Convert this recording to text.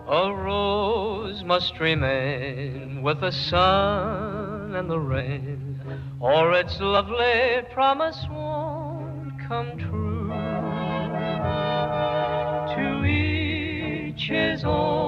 A rose must remain with the sun and the rain, or its lovely promise won't come true. To each his own.